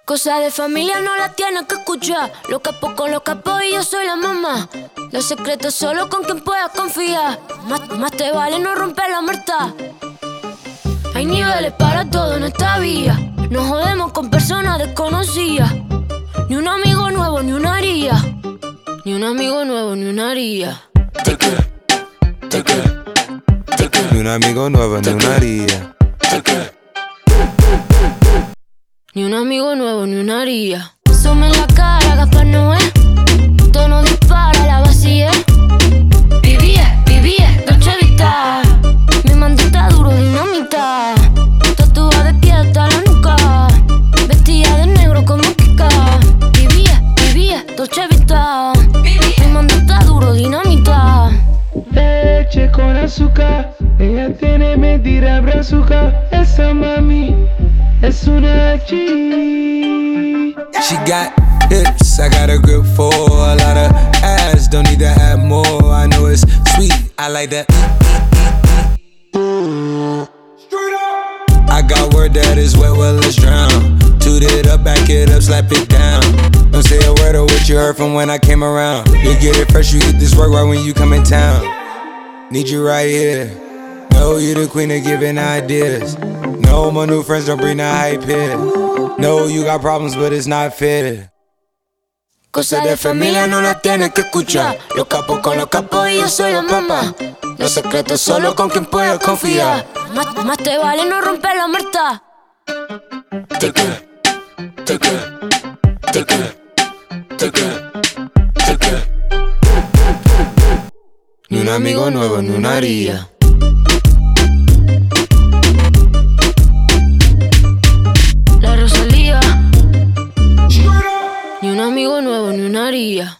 Cosa de familia no la tienes que escuchar. Los capos con los capos y yo soy la mamá. Los secretos solo con quien puedas confiar. Más te vale no romper la muerta. Hay niveles para todo en esta vía. No jodemos con personas desconocidas. Ni un amigo nuevo, ni una haría. Ni un amigo nuevo, ni una haría. Ni un amigo nuevo, ni una haría. Ni un amigo nuevo, ni una haría. Zoom en la cara, Gaspar Noé. Tono dispara, la vacía. Vivía, Dolce Vita. Mi mandita duro, dinamita. Tatuada de pie hasta la nuca. Vestida de negro como Kika. Vivía, Dolce Vita. Mi mandita duro, dinamita. Leche con azúcar, ella tiene mentira brazuca. Esa mami es una G. She got hips, I got a grip for a lot of ass, don't need to have more. I know it's sweet, I like that. I got word that is wet, well let's drown. Toot it up, back it up, slap it down. Don't say a word of what you heard from when I came around. You get it fresh, you get this work right when you come in town. Need you right here. Know you the queen of giving ideas. No, my new friends don't bring the hype here. No, you got problems, but it's not fair. Cosa de familia no la tienes que escuchar. Los capos con los capos y yo soy la mamá. Los secretos solo con quien puedas confiar. Más te vale no romper la muerta. Ni un amigo nuevo, ni una haría. La Rosalía. Ni un amigo nuevo, ni una haría.